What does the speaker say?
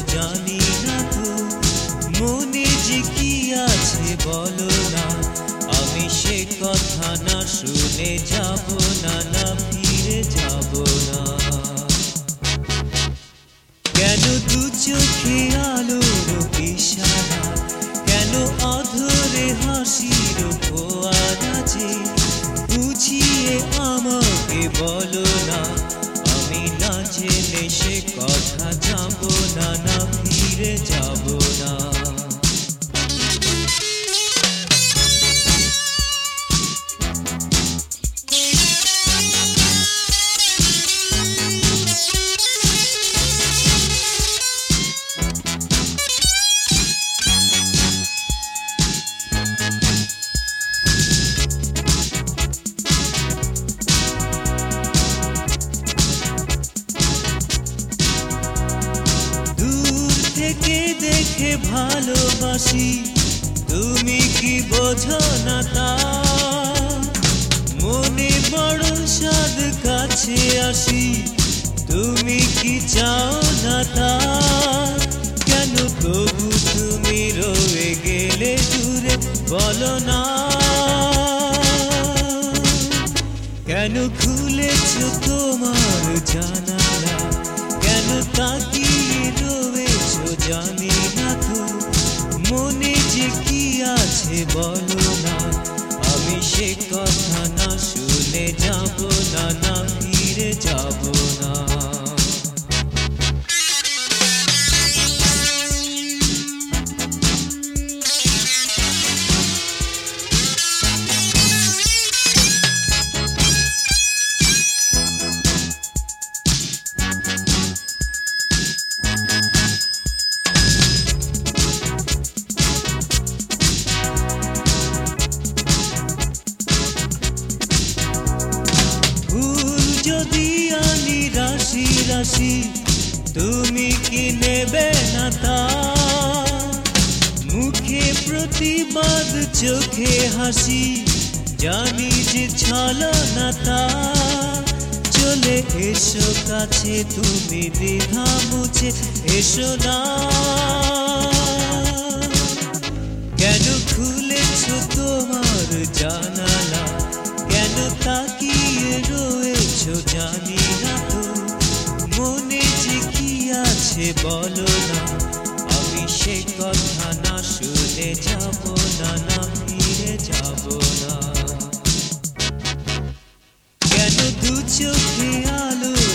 জানি না তো মনে যে কি আছে বলো না, আমি সে কথা না শুনে যাব না, না ফিরে যাব না। কেন দু চোখে আলোর ইশারা, কেন অধরে হাসির ফোয়ারা যে বুঝিয়ে আমাকে বলো না, আমি না জেনে সে কথা যাব না, না ফিরে যাব না। থেকে দেখে ভালোবাসি, তুমি কি বোঝো না তা, মনে বড় সাদ কাছে আসি, তুমি কি চাও না তা, কেন তবু তুমি রয়ে গেলে দূরে বলো না, কেন খুলেছ তোমার জানালা, কেন তাকিয়ে রয়েছ জানি না তো মনে যে কি আছে বলো না, আমি সে কথা না শুনে যাব না, না ফিরে যাব না। যদি আনি রাশি রাশি, তুমি কি নেবে না তা, মুখে প্রতিবাদ চোখে হাসি, জানি যে ছলনা তা, চলে এসো কাছে তুমি দ্বিধা মুছে এসো না, কেন খুলেছ তোমার জানালা, কেন তাকিয়ে রয়েছ জানি না তো মনে যে কি আছে বলো না, আমি সে কথা না শুনে যাব না, না ফিরে যাব না। কেন দু চোখে আলো